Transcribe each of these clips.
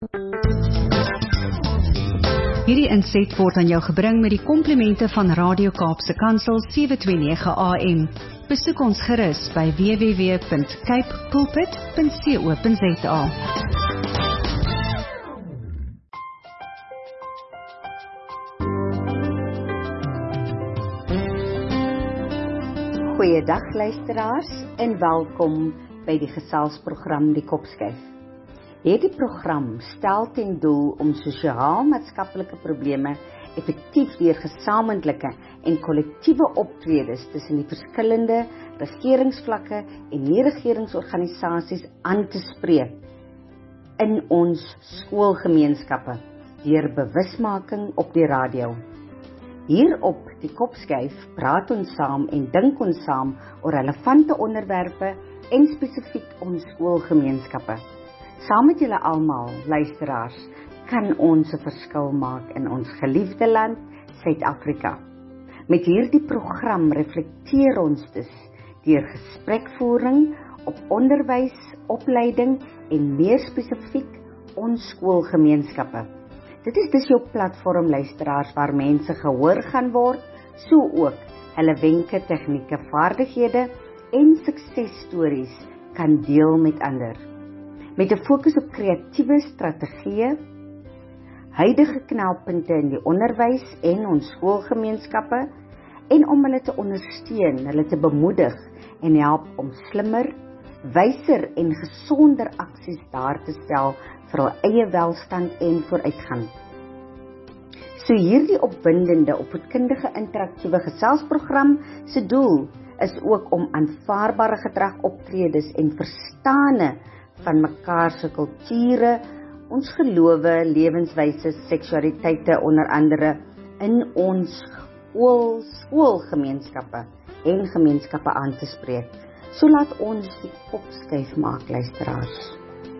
Hierdie inset word aan jou gebring met die komplimente van Radio Kaapse Kansel 729 AM. Besoek ons gerus by www.capepulpit.co.za. Goeiedag luisteraars en welkom by die geselsprogram Die Kopskuif. Hierdie program stel ten doel om sosiaal-maatskaplike probleme effektief deur gesamentlike en kollektiewe optredes tussen die verskillende regeringsvlakke en nie-regeringsorganisasies aan te spreek in ons skoolgemeenskappe deur bewusmaking op die radio. Hier op Die Kopskuif praat ons saam en dink ons saam oor relevante onderwerpe en spesifiek ons skoolgemeenskappe. Saam met julle almal, luisteraars, kan ons 'n verskil maak in ons geliefde land, Suid-Afrika. Met hierdie program reflekteer ons dus deur gesprekvoering op onderwys, opleiding en meer spesifiek ons skoolgemeenskappe. Dit is dus jou platform, luisteraars, waar mense gehoor gaan word, so ook hulle wenke, tegnieke, vaardighede en suksesstories kan deel met ander. Met 'n fokus op kreatiewe strategieë, huidige knelpunte in die onderwys en ons skoolgemeenskappe en om hulle te ondersteun, hulle te bemoedig en help om slimmer, wyser en gesonder aksies daar te stel vir hul eie welstand en vooruitgang. So hierdie opwindende, opvoedkundige interaktiewe geselsprogram se doel is ook om aanvaarbare gedragoptredes en verstande van mekaar se kulture, ons gelowe, lewenswyse, seksualiteite onder andere in ons skoolgemeenskappe en gemeenskappe aan te spreek. So laat ons die kopskuif maak, luisteraars.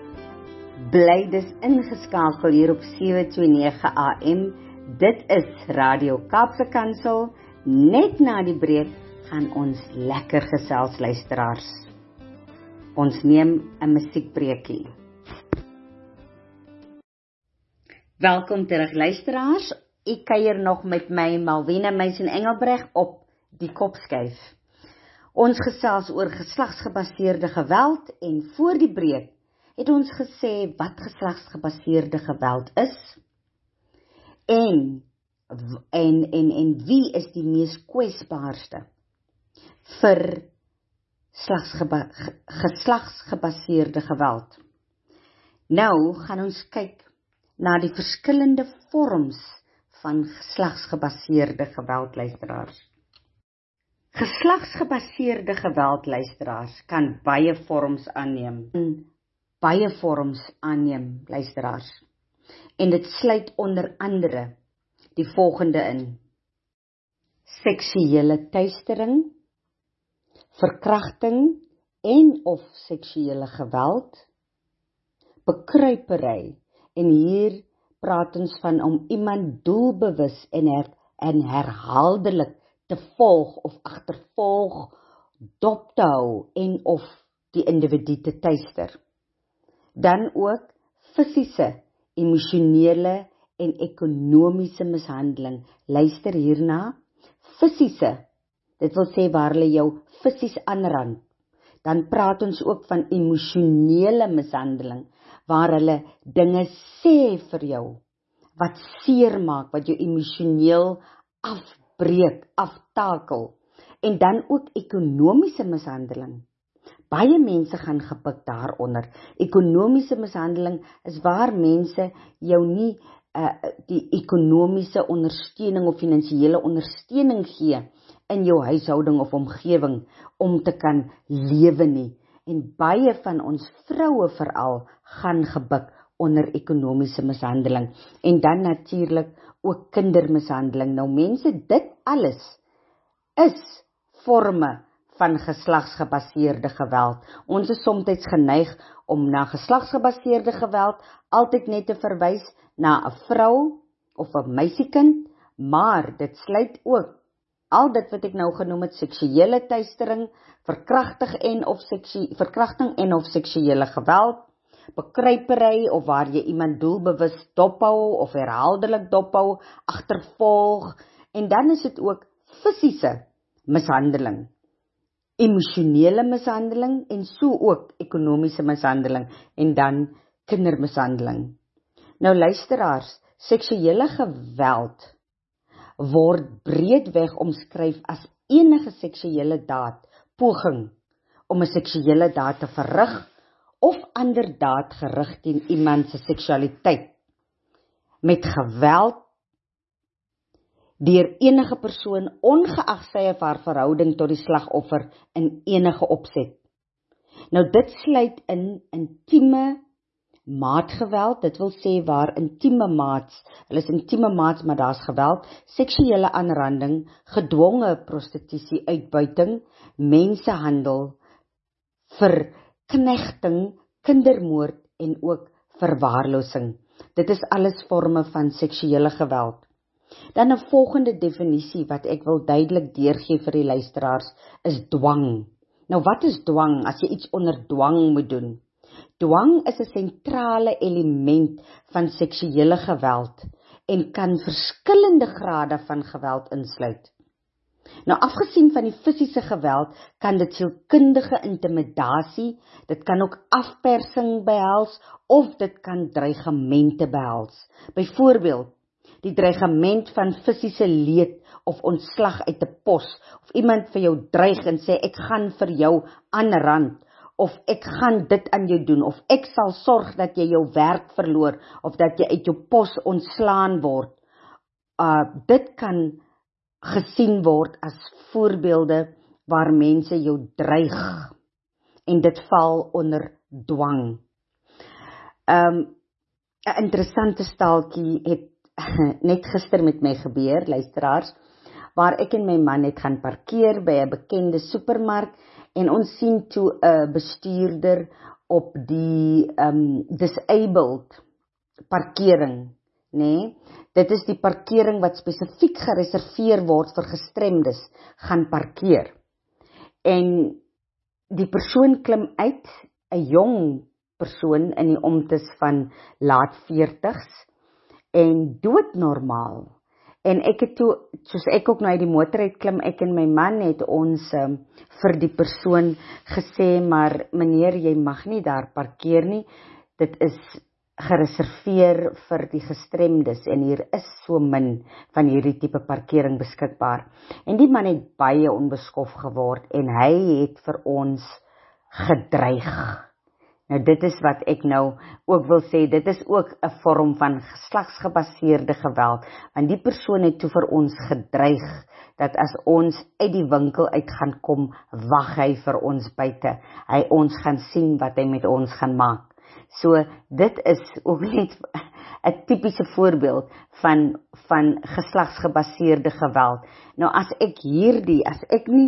Bly dus ingeskakel hier op 729 AM. Dit is Radio Kaapse Kansel. Net na die breek gaan ons lekker gesels, luisteraars. Ons neem 'n musiekbreekie. Welkom terug, luisteraars. Ek kuier nog met my Malvina Meisen Engelbreg op Die Kopskuif. Ons gesels oor geslagsgebaseerde geweld en voor die breek het ons gesê wat geslagsgebaseerde geweld is en wie is die mees kwesbaarste vir geslagsgebaseerde geweld. Nou gaan ons kyk na die verskillende vorms van geslagsgebaseerde geweld, luisteraars. Geslagsgebaseerde geweld, luisteraars, kan baie vorms aanneem, luisteraars. En dit sluit onder andere die volgende in: seksuele teistering, verkrachting en of seksuele geweld, bekruipery, en hier praat ons van om iemand doelbewus en herhaaldelik te volg of agtervolg, dop te hou en of die individu te teister. Dan ook fisiese, emosionele en ekonomiese mishandeling. Luister hierna, fisiese, dit wil sê waar hulle jou fisies aanrand. Dan praat ons ook van emosionele mishandeling, waar hulle dinge sê vir jou, wat seer maak, wat jou emosioneel afbreek, aftakel. En dan ook ekonomiese mishandeling. Baie mense gaan gebuk daaronder. Ekonomiese mishandeling is waar mense jou nie die ekonomiese ondersteuning of finansiële ondersteuning gee in jou huishouding of omgewing om te kan lewe nie. En baie van ons vroue veral gaan gebuk onder ekonomiese mishandeling. En dan natuurlik ook kindermishandeling. Nou mense, dit alles is vorme van geslagsgebaseerde geweld. Ons is soms geneig om na geslagsgebaseerde geweld altyd net te verwys na 'n vrou of 'n meisiekind, maar dit sluit ook al dit wat ek nou genoem het, seksuele teistering, verkrachting en of seksuele geweld, bekruipery of waar jy iemand doelbewus dophou of herhaaldelik dophou, agtervolg, en dan is dit ook fisiese mishandeling, emosionele mishandeling en so ook ekonomiese mishandeling en dan kindermishandeling. Nou luisteraars, seksuele geweld word breedweg omskryf as enige seksuele daad, poging om 'n seksuele daad te verrig of ander daad gerig teen iemand se seksualiteit met geweld deur enige persoon ongeag sy of haar verhouding tot die slagoffer in enige opset. Nou dit sluit in intieme maatgeweld, dit wil sê waar intieme maats, hulle is intieme maats maar daar's geweld, seksuele aanranding, gedwonge prostitusie, uitbuiting, mensenhandel, verknegting, kindermoord en ook verwaarlosing. Dit is alles vorme van seksuele geweld. Dan 'n volgende definisie wat ek wil duidelik deurgee vir die luisteraars is dwang. Nou wat is dwang as jy iets onder dwang moet doen? Dwang is 'n sentrale element van seksuele geweld en kan verskillende grade van geweld insluit. Nou afgesien van die fisiese geweld kan dit sielkundige intimidasie, dit kan ook afpersing behels of dit kan dreigemente behels. Byvoorbeeld, die dreigement van fisiese leed of ontslag uit 'n pos, of iemand vir jou dreig en sê ek gaan vir jou aanrand, of ek gaan dit aan jou doen, of ek sal sorg dat jy jou werk verloor, of dat jy uit jou pos ontslaan word. Dit kan gesien word as voorbeelde waar mense jou dreig, en dit val onder dwang. 'n Interessante staaltjie het net gister met my gebeur, luisteraars, waar ek en my man het gaan parkeer by 'n bekende supermark, en ons sien toe 'n bestuurder op die disabled parkering, nê? Dit is die parkering wat spesifiek gereserveer word vir gestremdes, gaan parkeer. En die persoon klim uit, 'n jong persoon in die omtes van laat 40's, en doodnormaal. En ek het toe, soos ek ook nou uit die motor uit klim, ek en my man het ons vir die persoon gesê, maar meneer, jy mag nie daar parkeer nie, dit is gereserveer vir die gestremdes, en hier is so min van hierdie tipe parkering beskikbaar. En die man het baie onbeskof geword, en hy het vir ons gedreig. Nou dit is wat ek nou ook wil sê, dit is ook 'n vorm van geslagsgebaseerde geweld, want die persoon het toe vir ons gedreig, dat as ons uit die winkel uit gaan kom, wag hy vir ons buite, hy ons gaan sien wat hy met ons gaan maak. So dit is ook net 'n tipiese voorbeeld van geslagsgebaseerde geweld. Nou as ek nie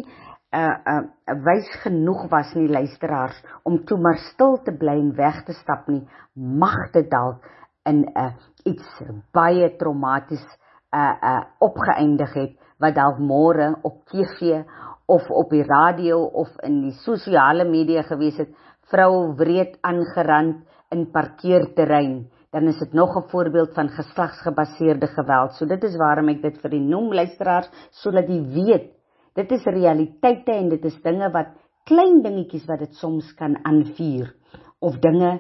wys genoeg was nie, luisteraars, om toe maar stil te bly en weg te stap nie, mag dit dalk in iets baie traumaties opgeëindig het, wat dalk môre op TV of op die radio of in die sosiale media gewees het, vrou wreed aangerand in parkeerterrein, dan is dit nog 'n voorbeeld van geslagsgebaseerde geweld. So dit is waarom ek dit vir u noem, luisteraars, sodat u weet, dit is realiteite en dit is dinge wat, klein dingetjies wat dit soms kan aanvuur, of dinge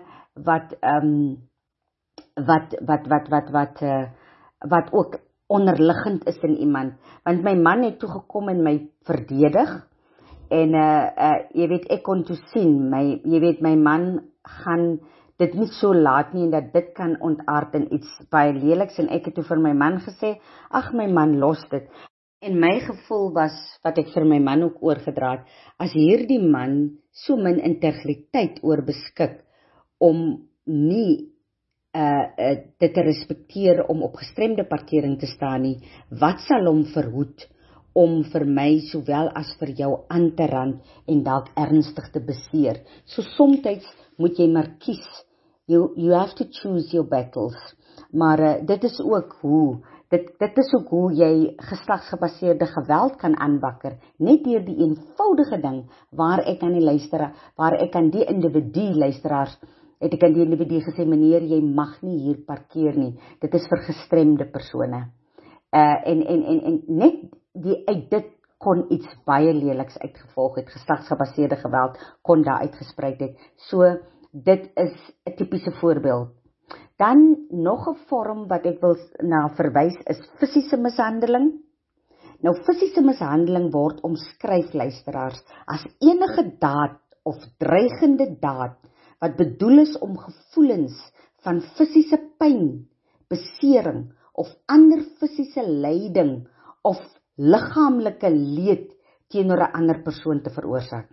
wat ook onderliggend is in iemand, want my man het toe gekom en my verdedig, en jy weet, ek kon toe sien, my man gaan dit nie so laat nie, en dat dit kan ontaard in iets baie leliks, en ek het toe vir my man gesê, ag my man, los dit. En my gevoel was, wat ek vir my man ook oorgedra het, as hierdie man so min integriteit oorbeskik, om nie dit te respekteer om op gestremde parkering te staan nie, wat sal hom verhoed om vir my sowel as vir jou aan te rand en dalk ernstig te beseer. So soms moet jy maar kies, you have to choose your battles, maar dit is ook hoe jy geslagsgebaseerde geweld kan aanwakker, net deur die eenvoudige ding, waar ek aan die individu luisteraars het ek aan die individu gesê, meneer, jy mag nie hier parkeer nie, dit is vir gestremde persone. En net uit dit kon iets baie leliks uitgevolg het, geslagsgebaseerde geweld kon daar uitgespreid het. So, dit is 'n tipiese voorbeeld. Dan nog 'n vorm wat ek wil na verwys is fisiese mishandeling. Nou, fisiese mishandeling word omskryf, luisteraars, as enige daad of dreigende daad wat bedoel is om gevoelens van fisiese pyn, besering of ander fisiese lyding of liggaamlike leed teenoor 'n ander persoon te veroorsaak.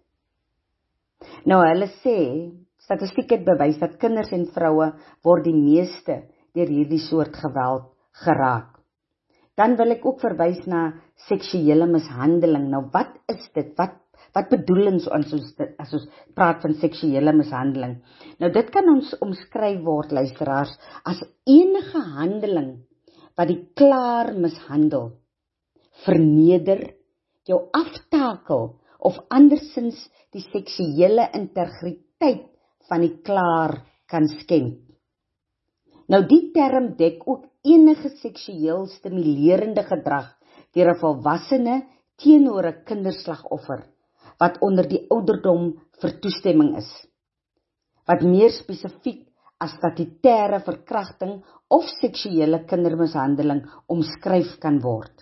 Nou, hulle sê, statistiek het bewys dat kinders en vroue word die meeste deur hierdie soort geweld geraak. Dan wil ek ook verwys na seksuele mishandeling. Nou, wat is dit? Wat bedoel ons as ons praat van seksuele mishandeling? Nou, dit kan ons omskryf word, luisteraars, as enige handeling wat die klaar mishandel, verneder, jou aftakel of andersins die seksuele integriteit van die klaar kan skend. Nou, die term dek ook enige seksueel stimulerende gedrag deur 'n volwassene teenoor 'n kinderslagoffer wat onder die ouderdom vir toestemming is, wat meer spesifiek as statutêre verkrachting of seksuele kindermishandeling omskryf kan word.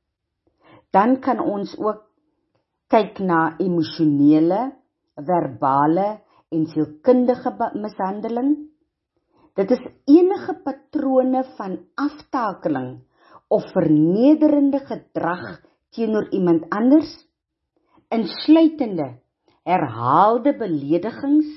Dan kan ons ook kyk na emosionele, verbale en sielkundige mishandeling. Dit is enige patrone van aftakeling of vernederende gedrag teenoor iemand anders, insluitende herhaalde beledigings,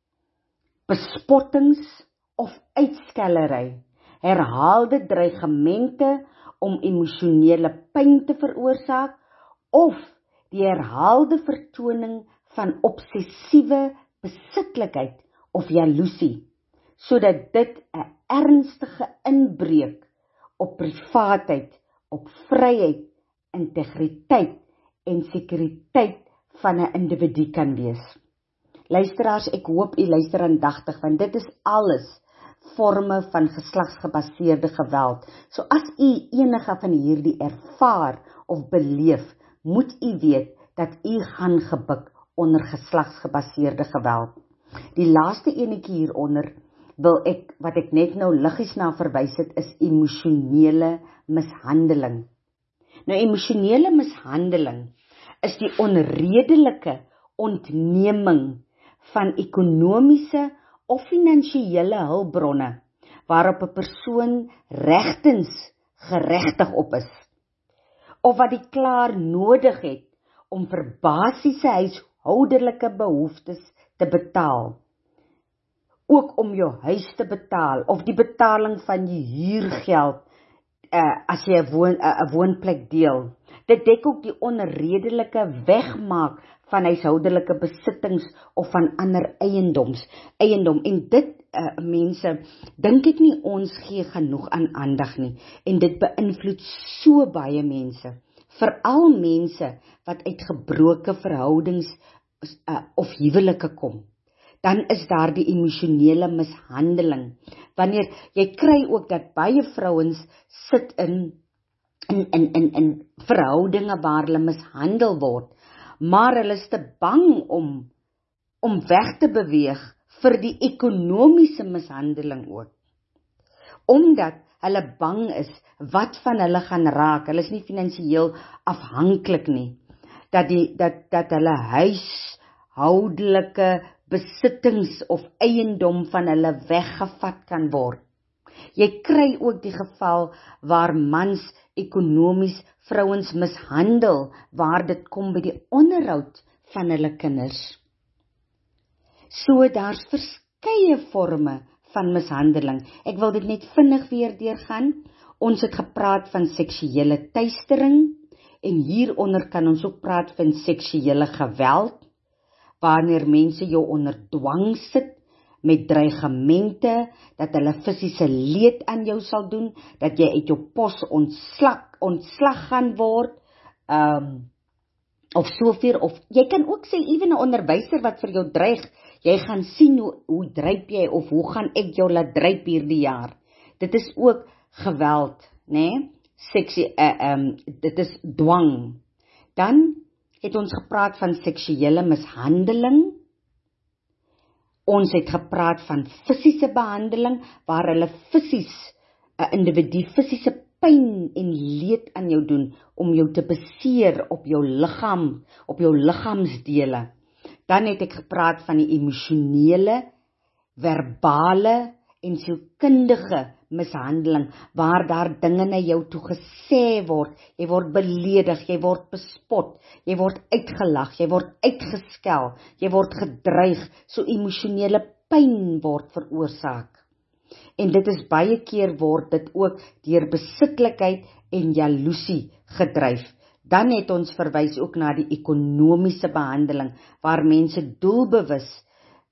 bespottings of uitskellery, herhaalde dreigemente om emosionele pyn te veroorsaak of die herhaalde vertoning van obsessiewe besitlikheid of jaloesie, sodat dit 'n ernstige inbreuk op privaatheid, op vryheid, integriteit en sekuriteit van 'n individu kan wees. Luisteraars, ek hoop u luister aandagtig, want dit is alles forme van geslagsgebaseerde geweld. So as u enige van hierdie ervaar of beleef, moet u weet dat u gaan gebuk onder geslagsgebaseerde geweld. Die laaste enetjie hieronder wat ek net nou liggies na verwys het, is emosionele mishandeling. Nou, emosionele mishandeling is die onredelike ontneming van ekonomiese of finansiële hulpbronne waarop 'n persoon regtens geregtig op is, of wat die klaar nodig het om vir basiese huishoudelike behoeftes te betaal, ook om jou huis te betaal, of die betaling van die huurgeld as jy 'n woonplek deel. Dit dek ook die onredelike wegmaak van huishoudelike besittings of van ander eiendom. En dit, mense, dink ek nie ons gee genoeg aan aandag nie. En dit beïnvloed so baie mense. Veral mense wat uit gebroke verhoudings of huwelike kom. Dan is daar die emosionele mishandeling. Wanneer jy kry ook dat baie vrouens sit in verhoudinge waar hulle mishandel word, maar hulle is te bang om weg te beweeg vir die ekonomiese mishandeling ook. Omdat hulle bang is wat van hulle gaan raak. Hulle is nie finansiëel afhanklik nie. Dat hulle huishoudelike besittings of eiendom van hulle weggevat kan word. Jy kry ook die geval waar mans ekonomies vrouens mishandel, waar dit kom by die onderhoud van hulle kinders. So daar's verskeie forme van mishandeling. Ek wil dit net vinnig weer deurgaan. Ons het gepraat van seksuele teistering, en hieronder kan ons ook praat van seksuele geweld, wanneer mense jou onder dwang sit, met dreigemente, dat hulle fisiese leed aan jou sal doen, dat jy uit jou pos ontslag gaan word, of soveel, of jy kan ook sê, ewen 'n onderwyser wat vir jou dreig, Jy gaan sien hoe dryp jy, of hoe gaan ek jou laat dryp hierdie jaar. Dit is ook geweld, né? Dit is dwang. Dan het ons gepraat van seksuele mishandeling. Ons het gepraat van fisiese behandeling, waar hulle 'n individu fisiese pyn en leed aan jou doen, om jou te beseer op jou liggaam, op jou liggaamsdele. Dan het ek gepraat van die emosionele, verbale en sielkundige mishandeling, waar daar dinge na jou toe gesê word, jy word beledig, jy word bespot, jy word uitgelag, jy word uitgeskel, jy word gedreig, so emosionele pyn word veroorsaak. En dit is baie keer word dit ook deur besitlikheid en jaloesie gedryf. Dan het ons verwys ook na die ekonomiese behandeling, waar mense doelbewus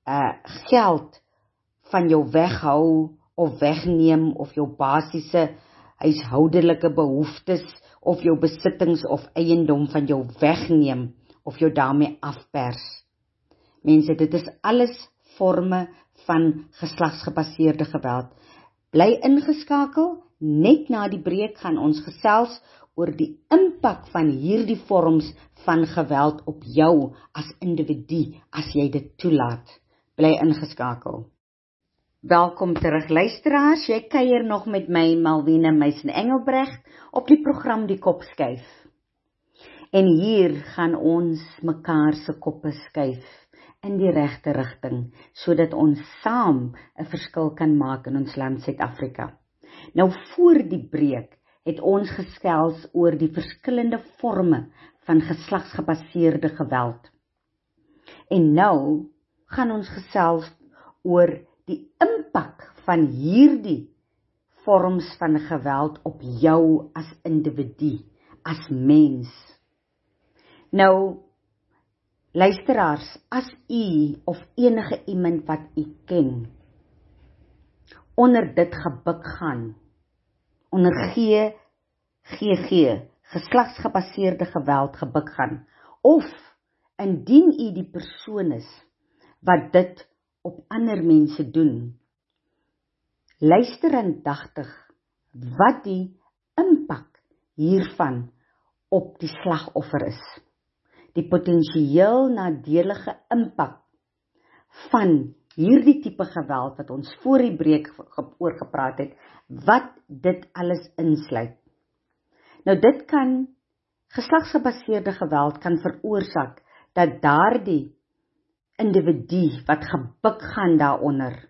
geld van jou weghou of wegneem, of jou basiese huishoudelike behoeftes, of jou besittings of eiendom van jou wegneem, of jou daarmee afpers. Mense, dit is alles forme van geslagsgebaseerde geweld. Bly ingeskakel, net na die breek gaan ons gesels oor die impak van hierdie vorms van geweld op jou as individu, as jy dit toelaat. Bly ingeskakel. Welkom terug luisteraars, jy kuier nog met my Malwena Meisen-Engelbrecht op die program Die Kop Skuif. En hier gaan ons mekaar se koppe skuif in die regte rigting, sodat ons saam 'n verskil kan maak in ons land Suid-Afrika. Nou voor die breek het ons gesels oor die verskillende forme van geslagsgebaseerde geweld. En nou gaan ons gesels oor die impak van hierdie vorms van geweld op jou as individu, as mens. Nou, luisteraars, as u of enige iemand wat u ken, onder dit gebuk gaan, onder GGG, geslagsgebaseerde geweld gebuk gaan, of indien u die persoon is wat dit op ander mense doen, luister aandagtig wat die impak hiervan op die slagoffer is. Die potensieel nadelige impak van hierdie tipe geweld wat ons voor die breek oor gepraat het, wat dit alles insluit. Nou geslagsgebaseerde geweld kan veroorsaak dat daardie individu wat gebuk gaan daaronder,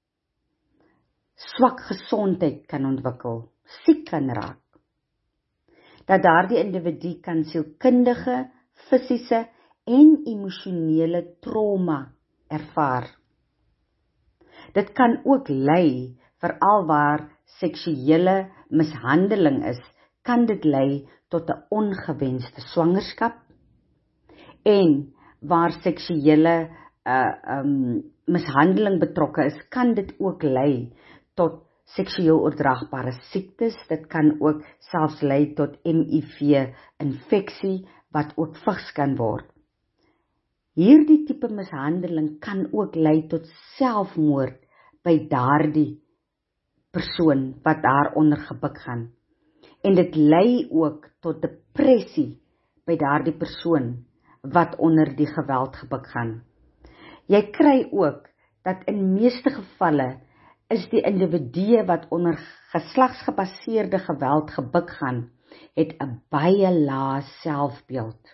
swak gesondheid kan ontwikkel, siek kan raak. Dat daardie individu kan sielkundige, fisiese en emosionele trauma ervaar. Dit kan ook lei, veral waar seksuele mishandeling is, kan dit lei tot 'n ongewenste swangerskap, en waar seksuele mishandeling betrokke is, kan dit ook lei tot seksueel oordraagbare siektes. Dit kan ook selfs lei tot HIV-infeksie, wat ook vigs kan word. Hierdie tipe mishandeling kan ook lei tot selfmoord by daardie persoon wat daaronder gebuk gaan. En dit lei ook tot depressie by daardie persoon wat onder die geweld gebuk gaan. Jy kry ook dat in meeste gevalle is die individue wat onder geslagsgebaseerde geweld gebuk gaan, het 'n baie lae selfbeeld.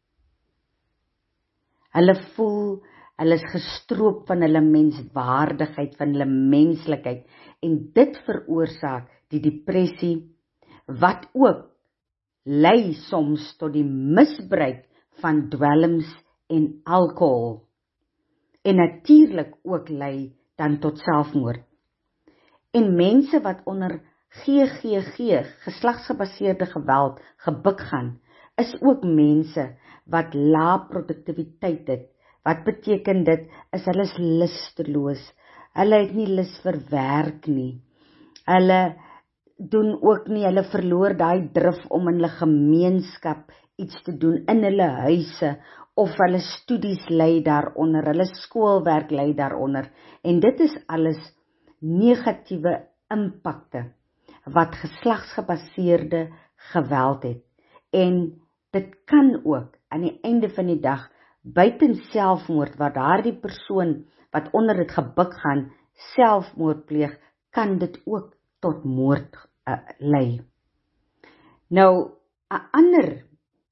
Hulle voel, hulle is gestroop van hulle menswaardigheid, van hulle menslikheid, en dit veroorsaak die depressie, wat ook lei soms tot die misbruik van dwelms en alkohol, en natuurlik ook lei dan tot selfmoord. En mense wat onder GGG, geslagsgebaseerde geweld, gebuk gaan, is ook mense wat lae produktiwiteit het. Wat beteken dit? Hulle is lusteloos, hulle het nie lus vir werk nie, hulle doen ook nie, hulle verloor daai drif om in hulle gemeenskap iets te doen, in hulle huise, of hulle studies lei daaronder, hulle skoolwerk lei daaronder. En dit is alles negatiewe impakte wat geslagsgebaseerde geweld het. En dit kan ook aan die einde van die dag buiten selfmoord, waar daardie persoon wat onder dit gebuk gaan selfmoord pleeg, kan dit ook tot moord lei. Nou, 'n ander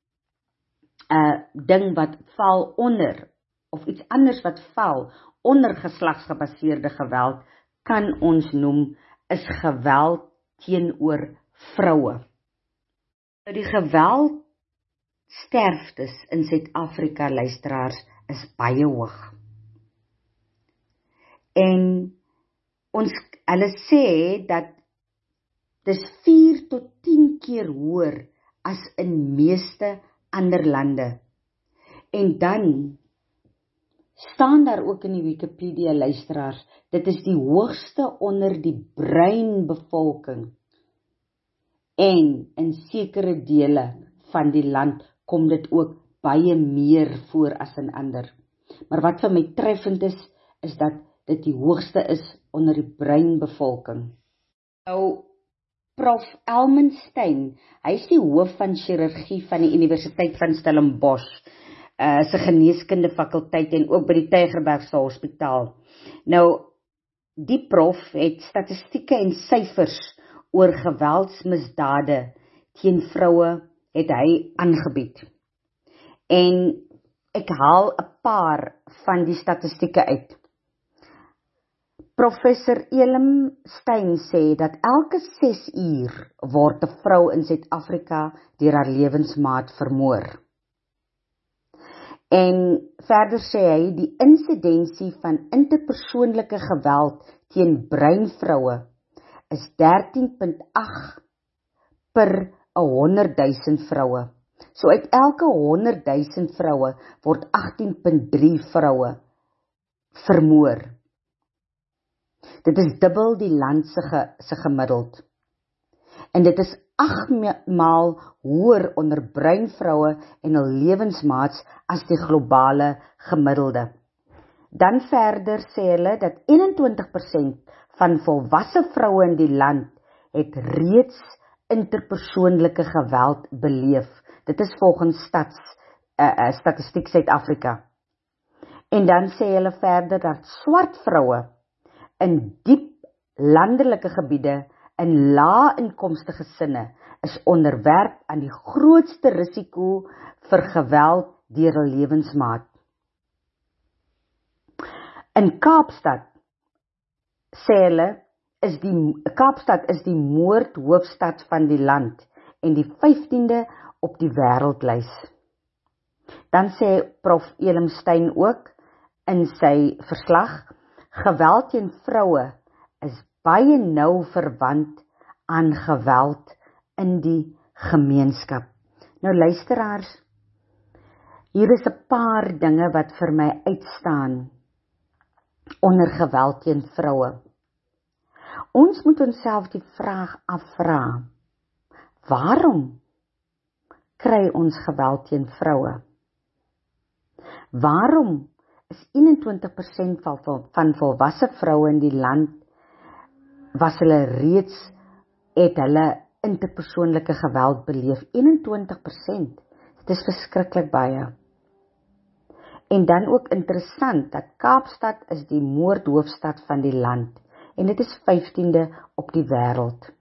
ding wat val onder, of iets anders wat val onder geslagsgebaseerde geweld, kan ons noem, is geweld teenoor vroue. Die geweldsterftes in Suid-Afrika, luisteraars, is baie hoog. En hulle sê dat dis 4 tot 10 keer hoër as in meeste ander lande. En dan staan daar ook in die Wikipedia, luisteraars, dit is die hoogste onder die bruin bevolking. En in sekere dele van die land kom dit ook baie meer voor as in ander. Maar wat vir my treffend is dat dit die hoogste is onder die bruin bevolking. Nou, Prof. Elmenstein, hy is die hoof van chirurgie van die Universiteit van Stellenbosch, se geneeskunde fakulteit en ook by die Tygerbergse Hospitaal. Nou, die prof het statistieke en syfers oor geweldsmisdade teen vroue het hy aangebied. En ek haal 'n paar van die statistieke uit. Professor Elmenstein sê dat elke 6 uur word 'n vrou in Suid-Afrika deur haar lewensmaat vermoor. En verder sê hy, die insidensie van interpersoonlike geweld teen bruin vroue is 13.8 per 100.000 vroue. So uit elke 100.000 vroue word 18.3 vroue vermoor. Dit is dubbel die land se gemiddeld. En dit is 8 maal hoër onder bruin vroue en hul lewensmaats as die globale gemiddelde. Dan verder sê hulle dat 21% van volwasse vroue in die land het reeds interpersoonlike geweld beleef. Dit is volgens Statistiek Suid-Afrika. En dan sê hulle verder dat swart vroue in diep landelike gebiede in lae-inkomste gesinne is onderwerp aan die grootste risiko vir geweld deur 'n lewensmaat. In Kaapstad sê hulle Kaapstad is die moordhoofstad van die land en die 15de op die wêreldlys. Dan sê Prof. Elmenstein ook in sy verslag, geweld teen vroue is baie nou verwant aan geweld in die gemeenskap. Nou luisteraars, hier is 'n paar dinge wat vir my uitstaan onder geweld teen vroue. Ons moet onsself die vraag afvra, waarom kry ons geweld teen vroue? Waarom is 21% van volwasse vroue in die land, het hulle interpersoonlike geweld beleef? 21%, dit is verskriklik baie. En dan ook interessant, dat Kaapstad is die moordhoofstad van die land, en dit is 15de op die wêreld.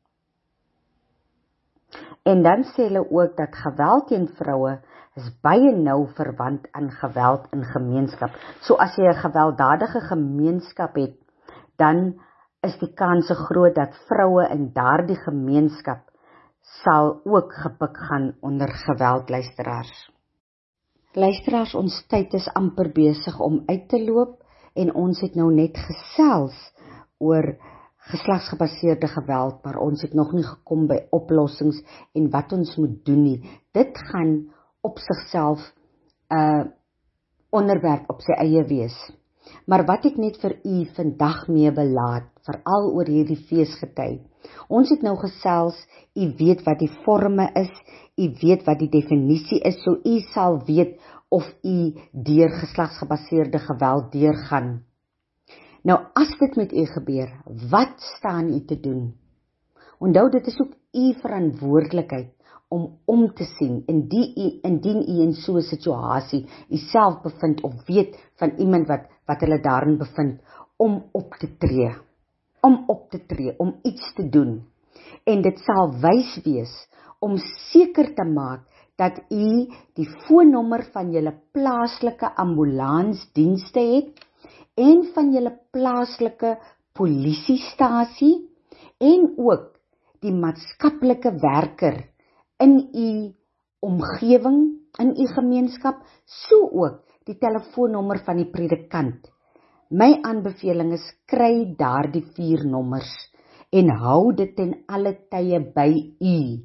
En dan sê hulle ook dat geweld teen vroue is baie nou verwant aan geweld in gemeenskap. So as jy 'n gewelddadige gemeenskap het, dan is die kans groot dat vroue in daardie gemeenskap sal ook gebuk gaan onder geweld, luisteraars. Luisteraars, ons tyd is amper besig om uit te loop en ons het nou net gesels oor geslagsgebaseerde geweld, maar ons het nog nie gekom by oplossings en wat ons moet doen nie. Dit gaan op sigself 'n onderwerp op sy eie wees. Maar wat ek net vir u vandag mee belaat, veral oor hierdie feesgety. Ons het nou gesels, u weet wat die forme is, u weet wat die definisie is, so u sal weet of u deur geslagsgebaseerde geweld deurgaan. Nou, as dit met u gebeur, wat staan u te doen? Onthou, dit is ook u verantwoordelikheid om te sien, indien u in so 'n situasie u self bevind of weet van iemand wat hulle daarin bevind, om op te tree, om iets te doen. En dit sal wys wees om seker te maak dat u die foonnommer van julle plaaslike ambulansdienste het en van julle plaaslike polisiestasie en ook die maatskaplike werker in u omgewing, in u gemeenskap, so ook die telefoonnommer van die predikant. My aanbeveling is, kry daardie 4 nommers en hou dit ten alle tye by u.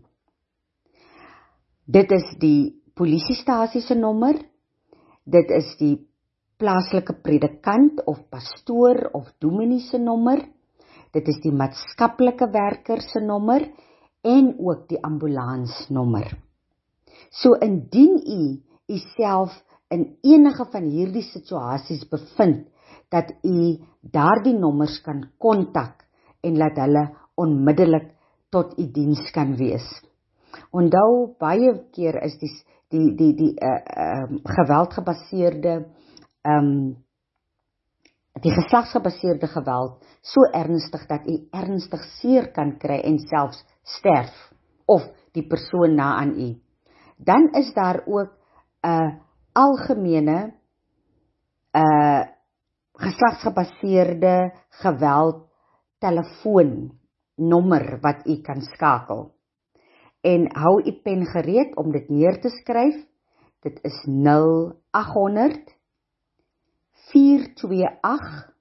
Dit is die polisiestasie se nommer, dit is die plaaslike predikant of pastoor of dominee se nommer, dit is die maatskaplike werker se nommer en ook die ambulansnommer. So indien u uself in enige van hierdie situasies bevind, dat u daardie nommers kan kontak en laat hulle onmiddellik tot u diens kan wees. Onthou, baie keer is die geweldgebaseerde die geslagsgebaseerde geweld so ernstig dat u ernstig seer kan kry en selfs sterf, of die persoon na aan u. Dan is daar ook 'n algemene geslagsgebaseerde geweld telefoonnommer wat u kan skakel. En hou u pen gereed om dit neer te skryf. Dit is 0800 428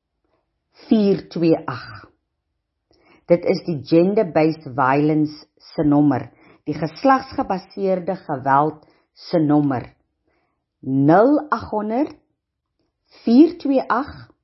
428. Dit is die gender-based violence se nommer, die geslagsgebaseerde geweld se nommer. 0800 428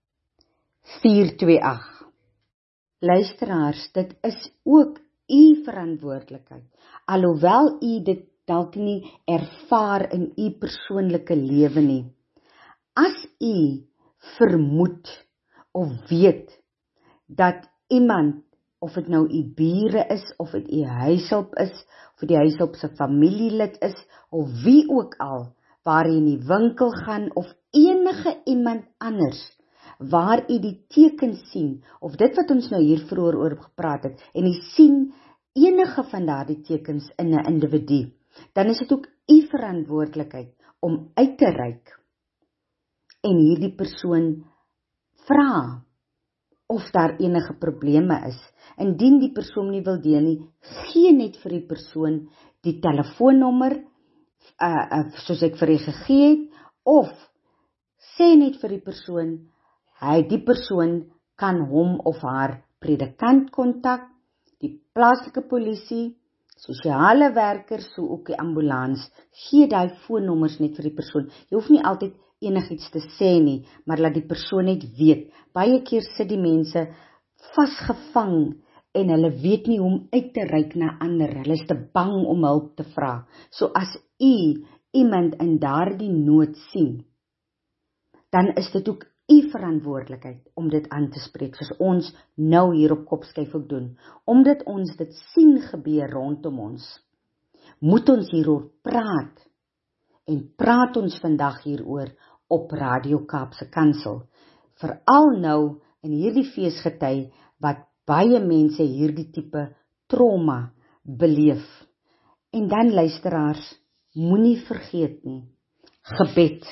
428. Luisteraars, dit is ook u verantwoordelikheid, alhoewel u dit dalk nie ervaar in u persoonlike lewe nie. As u vermoed of weet dat iemand, of dit nou u bure is, of dit u huishulp is, of dit die huishulp se familielid is, of wie ook al, waar u in die winkel gaan, of enige iemand anders, waar u die tekens sien, of dit wat ons nou hier vroeër oor gepraat het, en u sien enige van daardie tekens in 'n individu, dan is dit ook u verantwoordelikheid om uit te reik en hierdie persoon vra of daar enige probleme is. Indien die persoon nie wil deel nie, gee net vir die persoon die telefoonnommer, soos ek vir u gegee het, of sê net vir die persoon, die persoon kan hom of haar predikant kontak, die plaaslike polisie, sosiale werkers, so ook die ambulans. Gee daai foonnommers net vir die persoon. Jy hoef nie altyd enigiets te sê nie, maar laat die persoon net weet. Baie keer sit die mense vasgevang en hulle weet nie hoe om uit te reik na ander. Hulle is te bang om hulp te vra. So as u iemand in daardie nood sien, dan is dit ook u verantwoordelikheid om dit aan te spreek, soos ons nou hier op Kopskyf ook doen. Omdat ons dit sien gebeur rondom ons, moet ons hieroor praat. En praat ons vandag hieroor op Radio Kaapse Kansel. Veral nou in hierdie feesgety wat baie mense hierdie tipe trauma beleef. En dan luisteraars, moenie vergeet nie, gebed.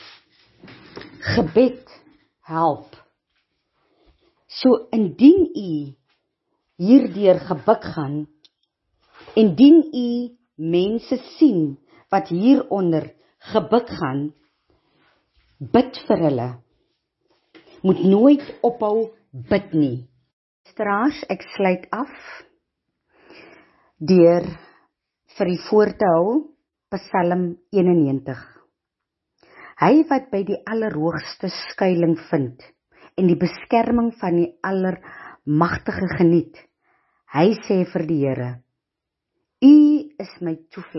Gebed help. So indien u hierdeur gebuk gaan, indien u mense sien wat hieronder gebuk gaan, bid vir hulle. Moet nooit ophou bid nie. Luisteraars, ek sluit af deur vir u voor te hou Psalm 91. Hy wat by die Allerhoogste skuiling vind en die beskerming van die Allermagtige geniet, hy sê vir die Here, U is my toevlug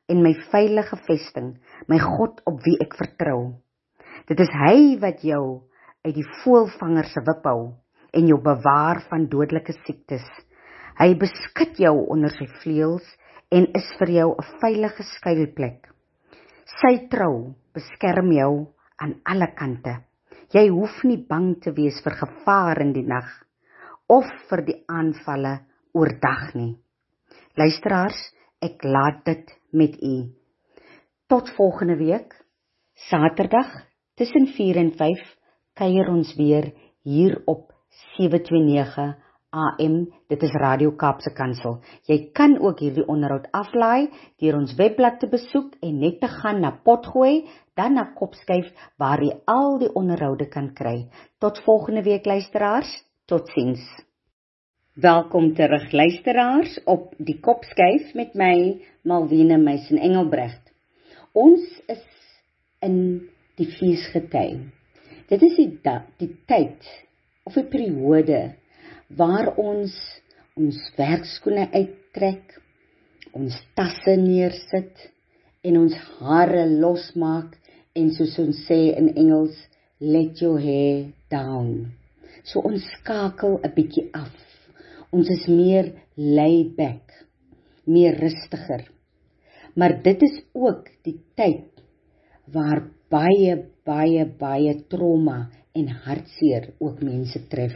en my veilige vesting, my God op wie ek vertrou. Dit is hy wat jou uit die voëlvanger se wip hou en jou bewaar van dodelike siektes. Hy beskud jou onder sy vleuels en is vir jou 'n veilige skuilplek. Sy trou beskerm jou aan alle kante. Jy hoef nie bang te wees vir gevaar in die nag of vir die aanvalle oordag nie. Luisteraars, ek laat dit met u. Tot volgende week, Saterdag, tussen 4 en 5, kuier ons weer hier op 729 AM, dit is Radio Kaapse Kansel. Jy kan ook hierdie onderhoud aflaai deur ons webblad te besoek en net te gaan na Potgooi, dan na Kopskyf, waar jy al die onderhoude kan kry. Tot volgende week, luisteraars, totsiens. Welkom terug, luisteraars, op die Kopskyf met my, Malvina Meisen Engelbrecht. Ons is in die feesgety. Dit is die tyd, of die periode, waar ons werkskoene uittrek, ons tasse neersit, en ons hare losmaak, en soos ons sê in Engels, let your hair down. So ons skakel 'n bietjie af. Ons is meer laid back, meer rustiger. Maar dit is ook die tyd waar baie trauma en hartseer ook mense tref.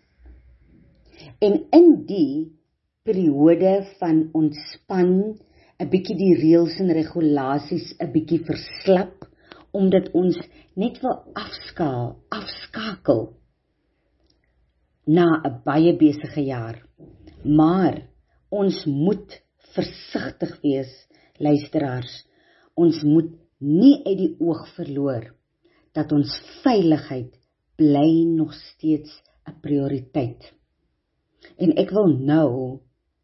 En in die periode van ontspan, 'n bietjie die reëls en regulasies 'n bietjie verslap, omdat ons net wil afskakel na 'n baie besige jaar. Maar ons moet versigtig wees, luisteraars. Ons moet nie uit die oog verloor dat ons veiligheid bly nog steeds 'n prioriteit. En ek wil nou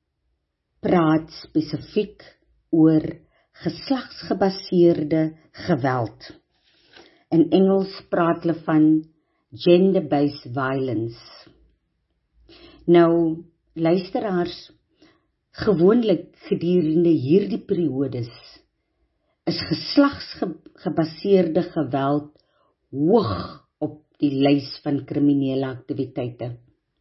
praat spesifiek oor geslagsgebaseerde geweld. In Engels praat hulle van gender-based violence. Nou, luisteraars, gewoonlik gedurende hierdie periodes is geslagsgebaseerde geweld hoog op die lys van kriminele aktiwiteite.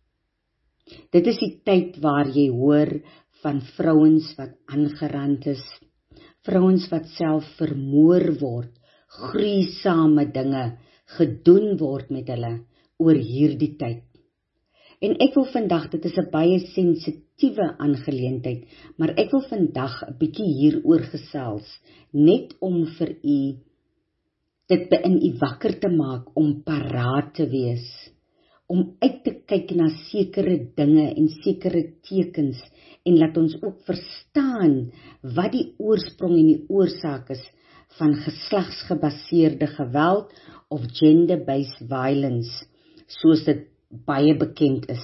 Dit is die tyd waar jy hoor van vrouens wat aangerand is, vrouens wat self vermoor word, gruisame dinge gedoen word met hulle oor hierdie tyd. En ek wil vandag, dit is 'n baie sensitiewe aangeleentheid, maar ek wil vandag 'n bietjie hieroor gesels, net om vir u dit in u wakker te maak om paraat te wees, om uit te kyk na sekere dinge en sekere tekens, en laat ons ook verstaan wat die oorsprong en die oorsaak is van geslagsgebaseerde geweld of gender-based violence, soos dit baie bekend is.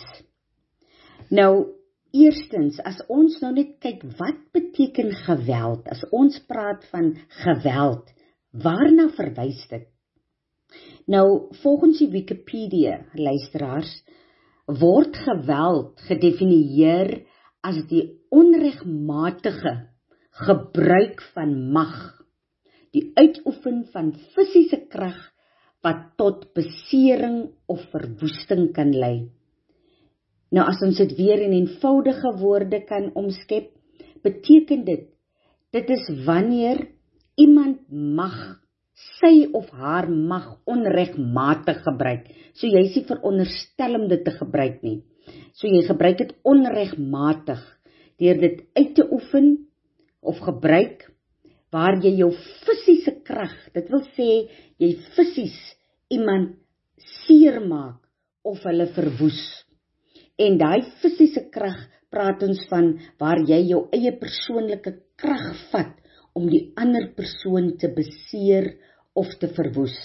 Nou, eerstens, as ons nou net kyk, wat beteken geweld? As ons praat van geweld, waarna verwys dit? Nou, volgens die Wikipedia, luisteraars, word geweld gedefinieer as die onregmatige gebruik van mag, die uitoefen van fisiese krag wat tot besering of verwoesting kan lei. Nou as ons dit weer in eenvoudige woorde kan omskep, beteken dit is wanneer iemand mag, sy of haar mag onregmatig gebruik. So jy is nie veronderstel om dit te gebruik nie. So jy gebruik dit onregmatig, deur dit uit te oefen of gebruik, waar jy jou fisiese krag, dit wil sê, jy fisies iemand seermaak of hulle verwoes. En daai fisiese krag praat ons van waar jy jou eie persoonlike krag vat om die ander persoon te beseer of te verwoes.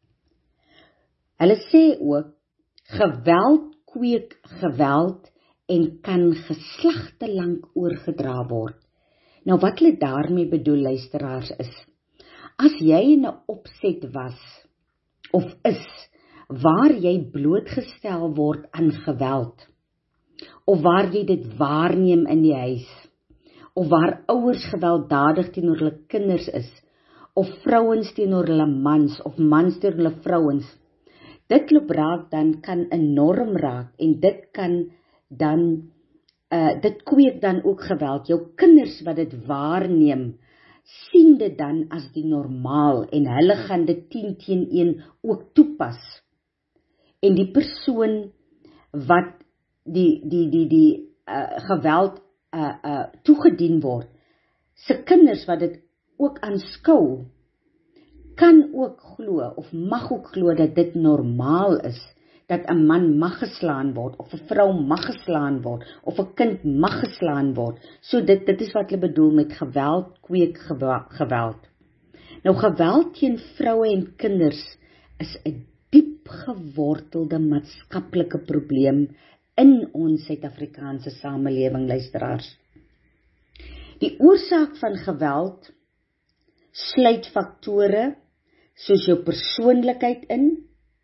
Hulle sê ook, geweld kweek geweld en kan geslagte lank oorgedra word. Nou wat hulle daarmee bedoel, luisteraars, is, as jy in 'n opset was, of is, waar jy blootgestel word aan geweld, of waar jy dit waarneem in die huis, of waar ouers gewelddadig teenoor hulle kinders is, of vrouens teenoor hulle mans, of mans teenoor hulle vrouens, dit loop raak dan kan 'n norm raak, en dit kan dan, dit kweek dan ook geweld. Jou kinders wat dit waarneem, sien dit dan as die normaal, en hulle gaan dit 10 teen 1 ook toepas. En die persoon wat die geweld toegedien word, se kinders wat dit ook aanskou, kan ook glo, of mag ook glo dat dit normaal is, dat 'n man mag geslaan word, of 'n vrou mag geslaan word, of 'n kind mag geslaan word. So dit is wat hulle bedoel met geweld kweek geweld. Nou geweld teen vroue en kinders is 'n diep gewortelde maatskaplike probleem in ons Suid-Afrikaanse samelewing, luisteraars. Die oorsaak van geweld sluit faktore soos jou persoonlikheid in.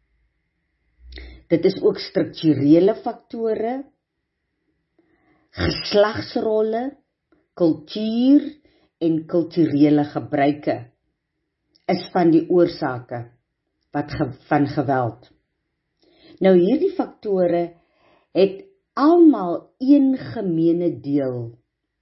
Dit is ook strukturele faktore, geslagsrolle, kultuur en kulturele gebruike is van die oorsake van geweld. Nou hierdie faktore het almal een gemeene deel,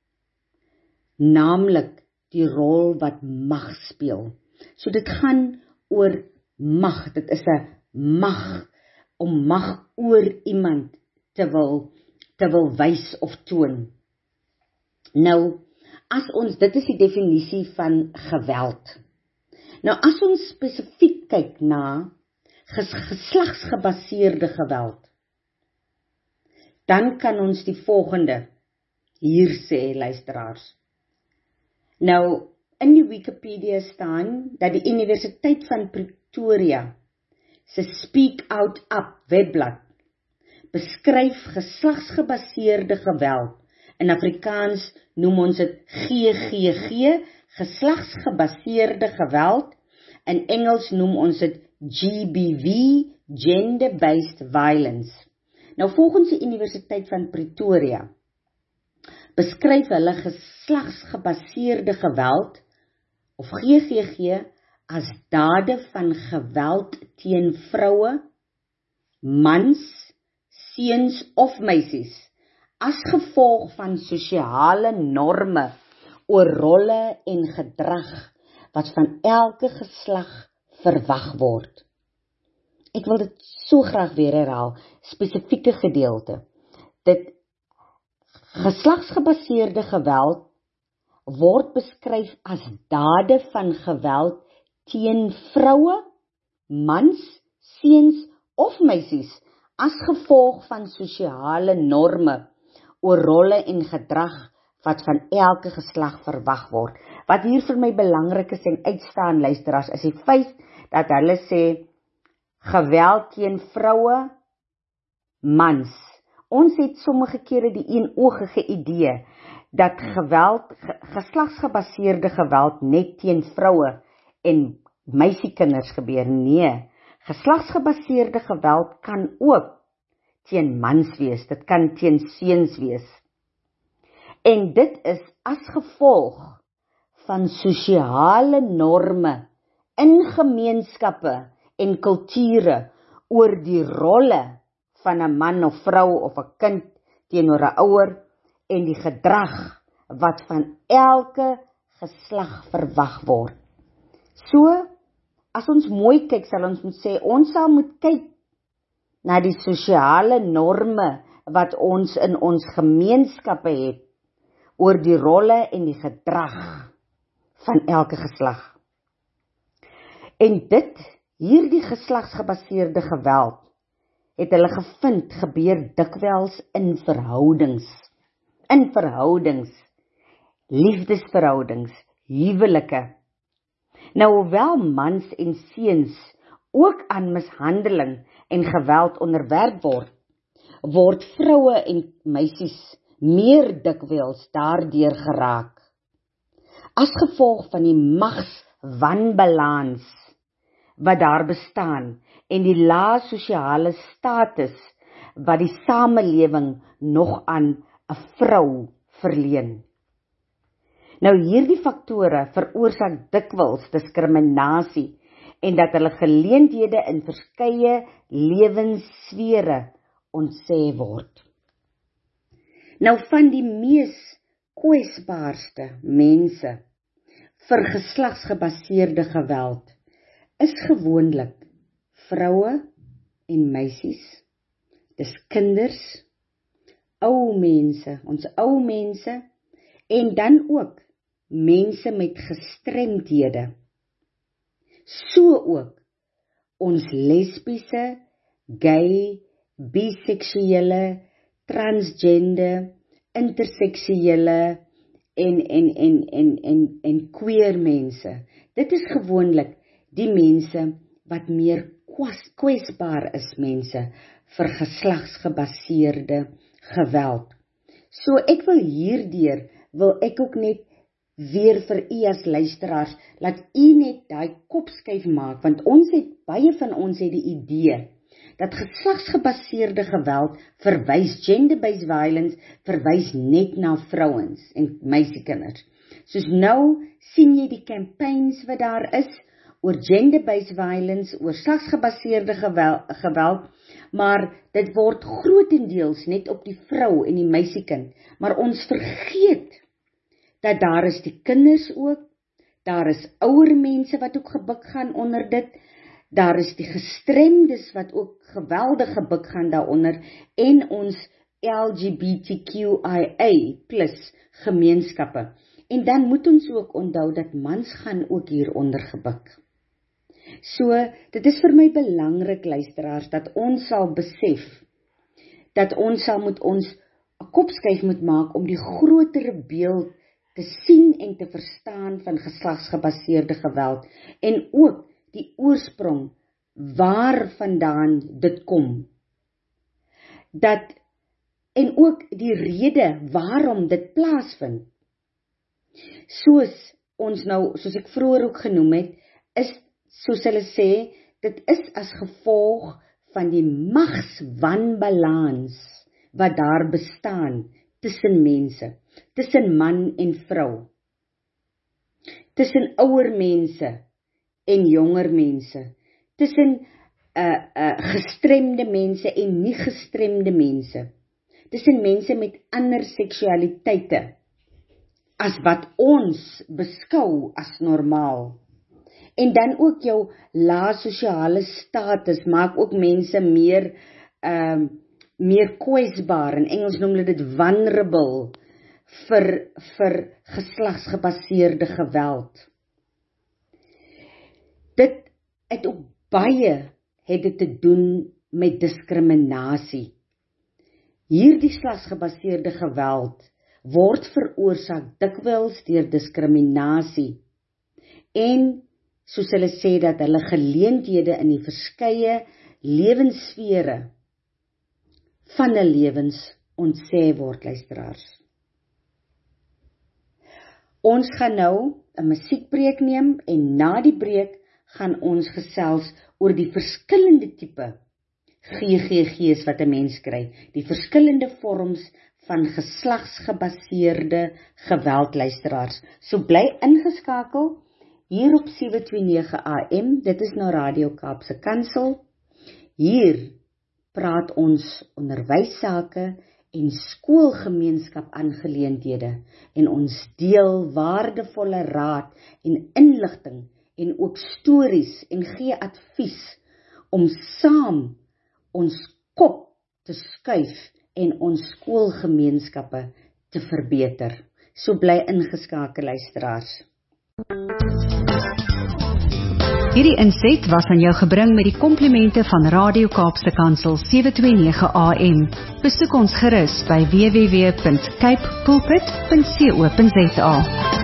naamlik die rol wat mag speel. So dit gaan oor mag, dit is 'n mag, om mag oor iemand te wil wys of toon. Nou, dit is die definisie van geweld. Nou, as ons spesifiek kyk na geslagsgebaseerde geweld, dan kan ons die volgende hier sê, luisteraars. Nou, in die Wikipedia staan dat die Universiteit van Pretoria se Speak Out Up webblad beskryf geslagsgebaseerde geweld. In Afrikaans noem ons dit GGG, geslagsgebaseerde geweld. In Engels noem ons dit GBV, Gender-Based Violence. Nou volgens die Universiteit van Pretoria beskryf hulle geslagsgebaseerde geweld, of GGG, as dade van geweld teen vroue, mans, seuns of meisies, as gevolg van sosiale norme oor rolle en gedrag wat van elke geslag verwag word. Ek wil dit so graag weer herhaal, spesifieke gedeelte. Dit geslagsgebaseerde geweld word beskryf as dade van geweld teen vroue, mans, seuns of meisies as gevolg van sosiale norme oor rolle en gedrag wat van elke geslag verwag word. Wat hier vir my belangrik is en uitstaan, luisteraars, is die feit dat hulle sê geweld teen vroue, mans. Ons het sommige kere die eenoogige idee dat geslagsgebaseerde geweld net teen vroue en meisiekinders gebeur. Nee, geslagsgebaseerde geweld kan ook teen mans wees, dit kan teen seuns wees. En dit is as gevolg van sosiale norme in gemeenskappe en kulture oor die rolle van 'n man of vrou of 'n kind teenoor 'n ouer en die gedrag wat van elke geslag verwag word. So, as ons mooi kyk, sal ons moet sê, ons sal moet kyk na die sosiale norme wat ons in ons gemeenskappe het oor die rolle en die gedrag van elke geslag. En hierdie geslagsgebaseerde geweld, het hulle gevind gebeur dikwels in verhoudings, liefdesverhoudings, huwelike. Nou, hoewel mans en seuns ook aan mishandeling en geweld onderwerp word vroue en meisies meer dikwels daardeur geraak. As gevolg van die magswanbalans wat daar bestaan en die lae sosiale status wat die samelewing nog aan 'n vrou verleen. Nou hierdie faktore veroorsaak dikwels diskriminasie en dat hulle geleenthede in verskeie lewenssfere ontsê word. Nou van die mees kwesbaarste mense vir geslagsgebaseerde geweld is gewoonlik vroue en meisies, dis kinders, ou mense, ons ou mense, en dan ook mense met gestremdhede. So ook ons lesbiese, gay, biseksuele, transgender, interseksuele en queer mense. Dit is gewoonlik die mense wat meer kwesbaar is mense vir geslagsgebaseerde geweld. So ek wil hierdeur, wil ek ook net weer vir u as luisteraars, laat u net daai kopskuif maak, want baie van ons het die idee, dat geslagsgebaseerde geweld verwys, gender-based violence, verwys net na vrouens en meisiekinders. Soos nou sien jy die campaigns wat daar is, oor gender-based violence, oor geslagsgebaseerde geweld, maar dit word grotendeels net op die vrou en die meisiekind, maar ons vergeet, dat daar is die kinders ook, daar is ouer mense wat ook gebuk gaan onder dit, daar is die gestremdes wat ook geweldig gebuk gaan daaronder, en ons LGBTQIA+ gemeenskappe. En dan moet ons ook onthou dat mans gaan ook hieronder gebuk. So, dit is vir my belangrik, luisteraars, dat ons sal besef, dat ons sal moet ons 'n kopskuif moet maak om die grotere beeld te sien en te verstaan van geslagsgebaseerde geweld, en ook die oorsprong waar vandaan dit kom. En ook die rede waarom dit plaasvind. Soos ek vroeër ook genoem het, is, soos hulle sê, dit is as gevolg van die magswanbalans wat daar bestaan tussen mense, tussen man en vrou, tussen ouer mense en jonger mense, tussen gestremde mense en nie gestremde mense, tussen mense met ander seksualiteite, as wat ons beskou as normaal. En dan ook jou lae sosiale status maak ook mense meer kwesbaar, in Engels noem hulle dit vulnerable, vir geslagsgebaseerde geweld. Dit het ook baie te doen met diskriminasie. Hierdie geslagsgebaseerde geweld word veroorsaak dikwels deur diskriminasie, en soos hulle sê, dat hulle geleenthede in die verskeie lewenssfere van 'n lewens ontsê word, luisteraars. Ons gaan nou 'n musiekbreek neem, en na die breek gaan ons gesels oor die verskillende tipe GGG's wat 'n mens kry, die verskillende vorms van geslagsgebaseerde geweld, luisteraars. So bly ingeskakel hier op 729 AM, dit is nou Radio Kaapse Kansel. Hier praat ons onderwyssake en skoolgemeenskap aangeleenthede, en ons deel waardevolle raad en inligting en ook stories en gee advies om saam ons kop te skuif en ons skoolgemeenskappe te verbeter. So bly ingeskakel, luisteraars. Hierdie inset was aan jou gebring met die komplimente van Radio Kaapse Kansel 729 AM. Besoek ons gerus by www.cape pulpit.co.za.